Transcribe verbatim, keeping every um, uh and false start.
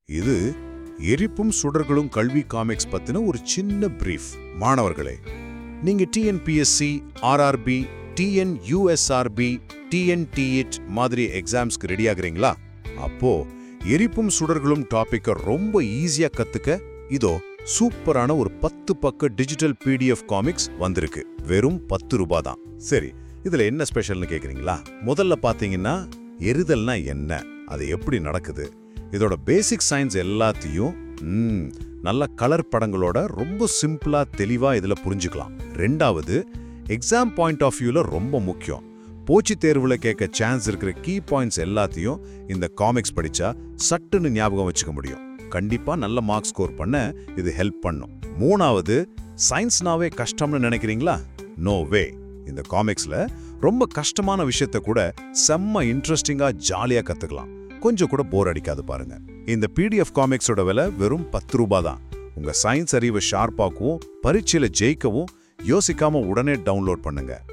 இது எரிப்பும் சுடர்களும் கல்வி காமிக்ஸ் பத்தின ஒரு சின்ன பிரீஃப். மாணவர்களே, நீங்க டிஎன்பிஎஸ்சி, ஆர்ஆர்பி, டிஎன்யூஎஸ்ஆர்பி, டிஎன்டிஇட் மாதிரி எக்ஸாம்ஸ்க்கு ரெடி ஆகுறீங்களா? அப்போ எரிப்பும் சுடர்களும் டாபிக்கை ரொம்ப ஈஸியா கத்துக்க இதோ சூப்பரான ஒரு பத்து பக்க டிஜிட்டல் பிடிஎஃப் காமிக்ஸ் வந்திருக்கு. வெறும் பத்து ரூபாய் தான். சரி, இதுல என்ன ஸ்பெஷல்னு கேக்குறீங்களா? முதல்ல பாத்தீங்கன்னா எரிதல்னா என்ன, அது எப்படி நடக்குது, இதோட பேசிக் சயின்ஸ் எல்லாத்தையும் ம், நல்ல கலர் படங்களோட ரொம்ப சிம்பிளா தெளிவா இதுல புரிஞ்சுக்கலாம். ரெண்டாவது, எக்ஸாம் பாயிண்ட் ஆஃப் வியூல ரொம்ப முக்கியம். போச்சி தேர்வுல கேட்க சான்ஸ் இருக்கிற கீ பாயிண்ட்ஸ் எல்லாத்தையும் இந்த காமிக்ஸ் படிச்சா சட்டுன்னு ஞாபகம் வச்சுக்க முடியும். கண்டிப்பா நல்ல மார்க் ஸ்கோர் பண்ண இது ஹெல்ப் பண்ணும். மூணாவது, சயின்ஸ்னாவே கஷ்டம்னு நினைக்கிறீங்களா? No way. இந்த காமிக்ஸ்ல ரொம்ப கஷ்டமான விஷயத்த கூட செம்ம இன்ட்ரெஸ்டிங்கா ஜாலியா கத்துக்கலாம். கொஞ்சம் கூட போர் அடிக்காது பாருங்க. இந்த பிடிஎஃப் காமிக்ஸோட விலை வெறும் பத்து ரூபாய் தான். உங்க சயின்ஸ் அறிவை ஷார்ப்பாக்கவும் பரீட்சையில ஜெயிக்கவும் யோசிக்காம உடனே டவுன்லோட் பண்ணுங்க.